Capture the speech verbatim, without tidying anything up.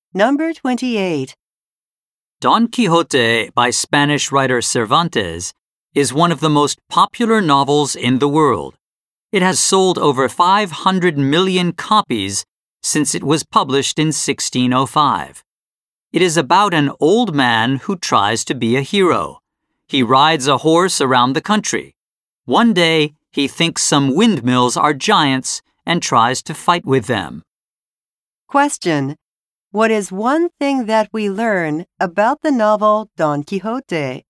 Number twenty-eight. Don Quixote by Spanish writer Cervantes is one of the most popular novels in the world. It has sold over five hundred million copies since it was published in sixteen oh five. It is about an old man who tries to be a hero. He rides a horse around the country. One day, he thinks some windmills are giants and tries to fight with them. Question. What is one thing that we learn about the novel Don Quixote?